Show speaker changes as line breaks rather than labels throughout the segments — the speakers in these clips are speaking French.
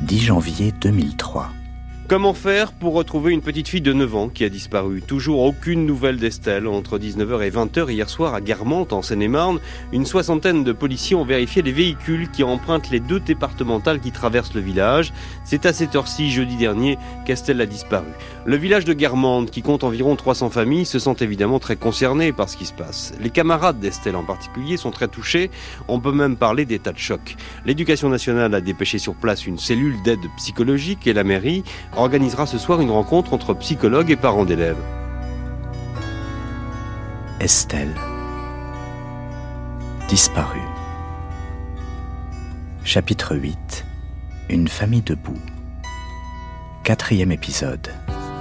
10 janvier 2003.
Comment faire pour retrouver une petite fille de 9 ans qui a disparu ? Toujours aucune nouvelle d'Estelle. Entre 19h et 20h hier soir à Guermantes, en Seine-et-Marne, une soixantaine de policiers ont vérifié les véhicules qui empruntent les 2 départementales qui traversent le village. C'est à cette heure-ci, jeudi dernier, qu'Estelle a disparu. Le village de Guermantes, qui compte environ 300 familles, se sent évidemment très concerné par ce qui se passe. Les camarades d'Estelle en particulier sont très touchés. On peut même parler d'état de choc. L'Éducation nationale a dépêché sur place une cellule d'aide psychologique et la mairie organisera ce soir une rencontre entre psychologues et parents d'élèves.
Estelle. Disparue. Chapitre 8. Une famille debout. 4e épisode.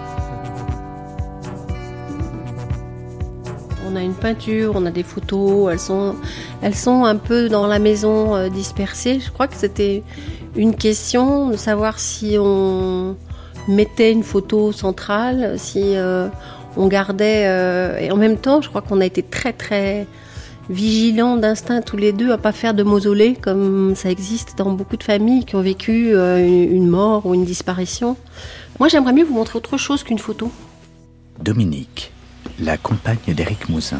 On a une peinture, on a des photos, elles sont un peu dans la maison dispersées. Je crois que c'était une question de savoir si on mettait une photo centrale, si on gardait... et en même temps, je crois qu'on a été très très vigilants d'instinct tous les deux à pas faire de mausolée comme ça existe dans beaucoup de familles qui ont vécu une mort ou une disparition. Moi, j'aimerais mieux vous montrer autre chose qu'une photo.
Dominique, la compagne d'Éric Mouzin.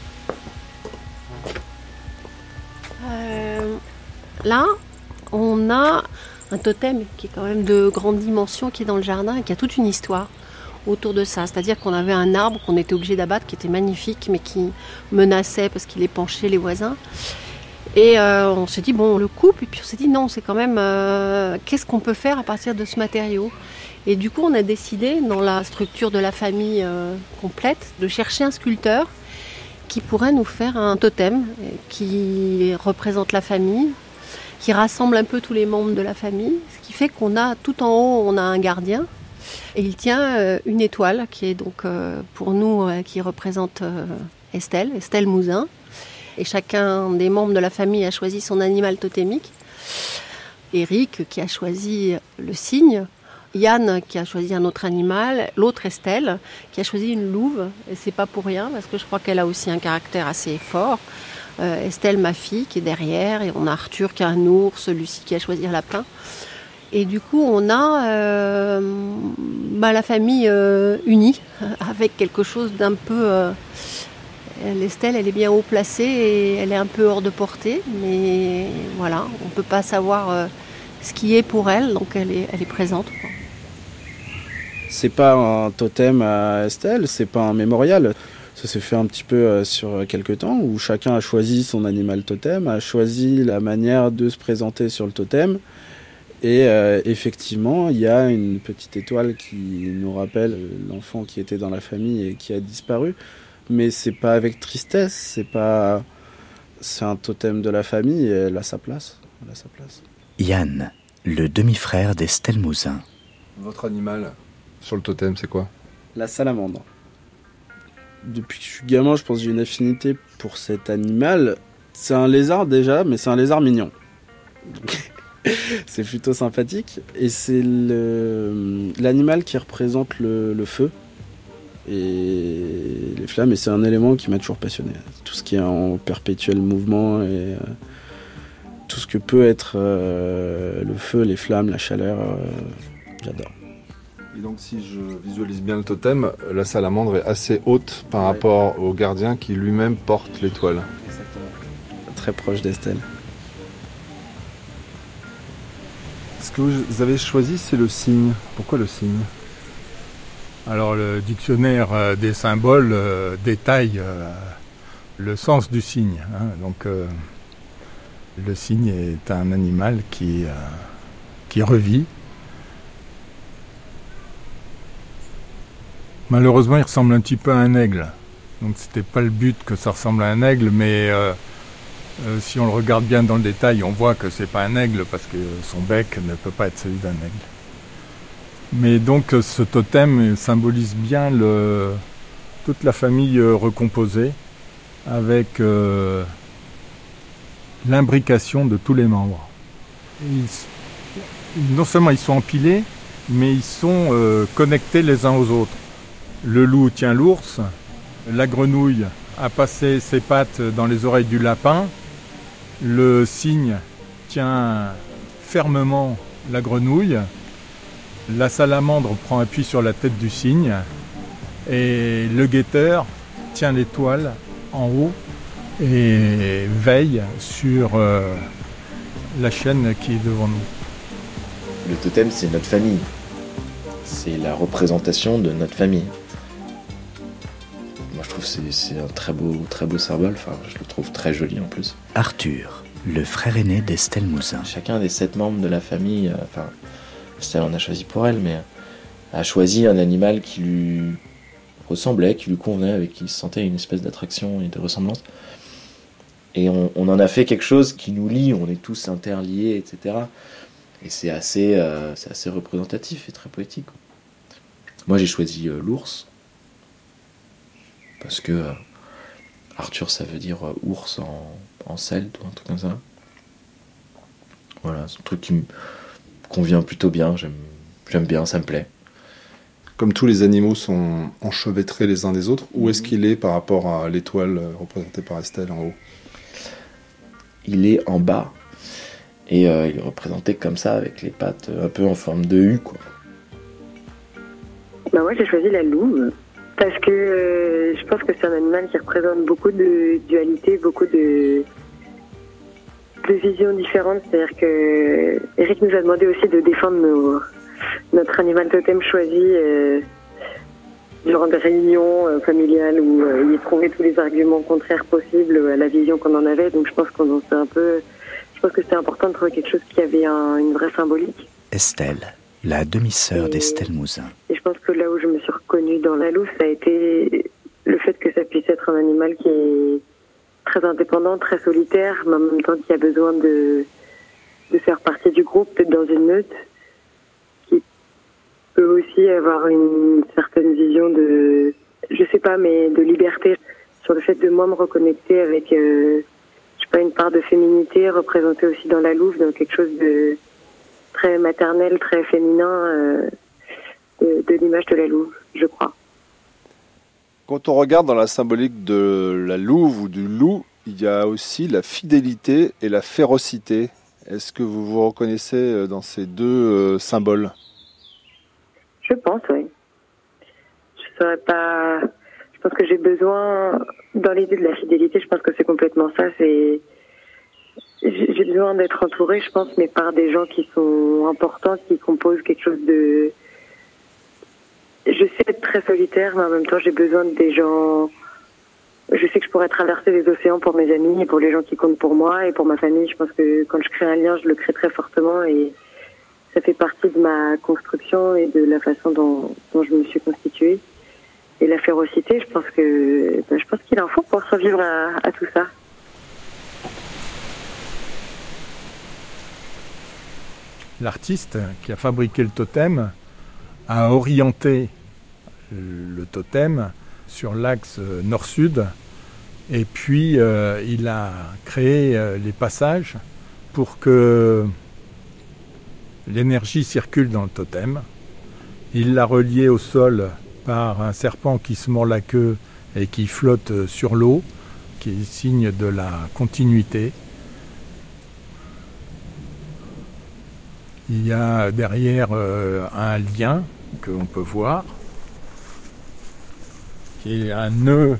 Là, on a un totem qui est quand même de grande dimension, qui est dans le jardin et qui a toute une histoire autour de ça. C'est-à-dire qu'on avait un arbre qu'on était obligé d'abattre, qui était magnifique, mais qui menaçait parce qu'il épanchait les voisins. Et on s'est dit, bon, on le coupe. Et puis on s'est dit, non, c'est quand même... qu'est-ce qu'on peut faire à partir de ce matériau ? Et du coup, on a décidé, dans la structure de la famille complète, de chercher un sculpteur qui pourrait nous faire un totem qui représente la famille, qui rassemble un peu tous les membres de la famille, ce qui fait qu'on a tout en haut, on a un gardien, et il tient une étoile qui est donc pour nous, qui représente Estelle Mouzin. Et chacun des membres de la famille a choisi son animal totémique. Éric qui a choisi le cygne, Yann qui a choisi un autre animal, l'autre Estelle qui a choisi une louve, et c'est pas pour rien parce que je crois qu'elle a aussi un caractère assez fort. Estelle, ma fille, qui est derrière, et on a Arthur qui a un ours, Lucie qui a choisi un lapin. Et du coup, on a la famille unie, avec quelque chose d'un peu... Estelle, elle est bien haut placée et elle est un peu hors de portée, mais voilà, on ne peut pas savoir ce qui est pour elle, donc elle est présente, quoi.
C'est pas un totem à Estelle, c'est pas un mémorial. Ça s'est fait un petit peu sur quelques temps, où chacun a choisi son animal totem, a choisi la manière de se présenter sur le totem. Et effectivement, il y a une petite étoile qui nous rappelle l'enfant qui était dans la famille et qui a disparu. Mais c'est pas avec tristesse, c'est un totem de la famille et elle a sa place.
Yann, le demi-frère d'Estelle Mouzin.
Votre animal sur le totem, c'est quoi ?
La salamandre. Depuis que je suis gamin, je pense que j'ai une affinité pour cet animal. C'est un lézard déjà, mais c'est un lézard mignon. C'est plutôt sympathique. Et c'est l'animal qui représente le feu et les flammes. Et c'est un élément qui m'a toujours passionné. Tout ce qui est en perpétuel mouvement et tout ce que peut être le feu, les flammes, la chaleur, j'adore.
Et donc si je visualise bien le totem, la salamandre est assez haute par rapport au gardien qui lui-même porte l'étoile.
Exactement. Très proche d'Estelle.
Ce que vous avez choisi, c'est le cygne. Pourquoi le cygne ?
Alors le dictionnaire des symboles détaille le sens du cygne. Donc le cygne est un animal qui revit. Malheureusement, il ressemble un petit peu à un aigle. Donc c'était pas le but que ça ressemble à un aigle, mais si on le regarde bien dans le détail, on voit que c'est pas un aigle parce que son bec ne peut pas être celui d'un aigle. Mais donc ce totem symbolise bien toute la famille recomposée avec l'imbrication de tous les membres. Non seulement ils sont empilés, mais ils sont connectés les uns aux autres. Le loup tient l'ours, la grenouille a passé ses pattes dans les oreilles du lapin, le cygne tient fermement la grenouille, la salamandre prend appui sur la tête du cygne et le guetteur tient l'étoile en haut et veille sur la chaîne qui est devant nous.
Le totem, c'est notre famille. C'est la représentation de notre famille. Moi, je trouve que c'est un très beau symbole. Enfin, je le trouve très joli en plus.
Arthur, le frère aîné d'Estelle Mouzin.
Chacun des 7 membres de la famille, Estelle en a choisi pour elle, mais a choisi un animal qui lui ressemblait, qui lui convenait, avec qui il se sentait une espèce d'attraction et de ressemblance. Et on en a fait quelque chose qui nous lie, on est tous interliés, etc. Et c'est assez représentatif et très poétique. Moi, j'ai choisi l'ours, parce que Arthur, ça veut dire ours en celte ou un truc comme ça. Voilà, c'est un truc qui me convient plutôt bien, j'aime bien, ça me plaît.
Comme tous les animaux sont enchevêtrés les uns des autres, où est-ce qu'il est par rapport à l'étoile représentée par Estelle en haut ?
Il est en bas, et il est représenté comme ça, avec les pattes un peu en forme de U, quoi.
Moi, j'ai choisi la louve, parce que je pense que c'est un animal qui représente beaucoup de dualité, beaucoup de visions différentes. C'est-à-dire que Eric nous a demandé aussi de défendre notre animal totem choisi durant des réunions familiales où il trouvait tous les arguments contraires possibles à la vision qu'on en avait. Donc je pense que c'était important de trouver quelque chose qui avait une vraie symbolique.
Estelle, la demi-sœur d'Estelle Mouzin.
Et je pense que là où je me suis reconnue dans la louve, ça a été le fait que ça puisse être un animal qui est très indépendant, très solitaire, mais en même temps qui a besoin de faire partie du groupe, d'être dans une meute, qui peut aussi avoir une certaine vision de liberté, sur le fait de moi me reconnecter avec, une part de féminité représentée aussi dans la louve, dans quelque chose de très maternel, très féminin de l'image de la louve, je crois.
Quand on regarde dans la symbolique de la louve ou du loup, il y a aussi la fidélité et la férocité. Est-ce que vous vous reconnaissez dans ces deux symboles ?
Je pense, oui. Je saurais pas. Je pense que j'ai besoin, dans l'idée de la fidélité, je pense que c'est complètement ça. J'ai besoin d'être entourée, je pense, mais par des gens qui sont importants, qui composent quelque chose de. Je sais être très solitaire, mais en même temps, j'ai besoin des gens. Je sais que je pourrais traverser les océans pour mes amis et pour les gens qui comptent pour moi et pour ma famille. Je pense que quand je crée un lien, je le crée très fortement et ça fait partie de ma construction et de la façon dont je me suis constituée. Et la férocité, je pense qu'il en faut pour survivre à tout ça.
L'artiste qui a fabriqué le totem a orienté le totem sur l'axe nord-sud et puis il a créé les passages pour que l'énergie circule dans le totem. Il l'a relié au sol par un serpent qui se mord la queue et qui flotte sur l'eau, qui est signe de la continuité. Il y a derrière un lien que l'on peut voir, qui est un nœud.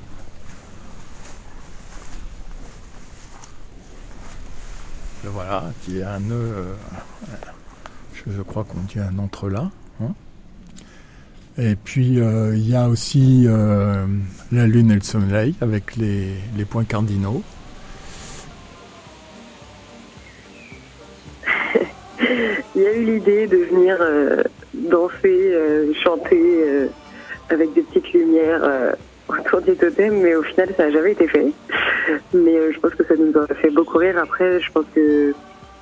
Voilà, qui est un nœud, je crois qu'on dit un entrelac. Hein. Et puis il y a aussi la lune et le soleil avec les points cardinaux.
Il y a eu l'idée de venir danser, chanter avec des petites lumières autour du totem, mais au final ça n'a jamais été fait. Mais je pense que ça nous a fait beaucoup rire. Après, je pense que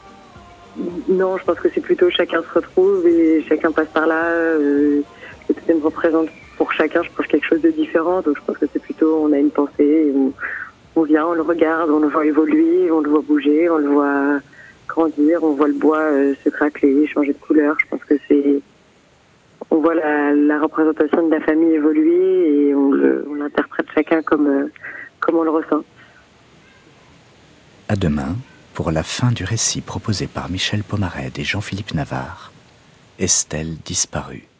c'est plutôt chacun se retrouve et chacun passe par là. Le totem représente pour chacun, je pense, quelque chose de différent. Donc je pense que c'est plutôt, on a une pensée, on vient, on le regarde, on le voit évoluer, on le voit bouger, on le voit grandir, on voit le bois se craqueler, changer de couleur. Je pense que on voit la représentation de la famille évoluer et on l'interprète chacun comme on le ressent.
À demain pour la fin du récit proposé par Michel Pomarède et Jean-Philippe Navarre, Estelle disparue.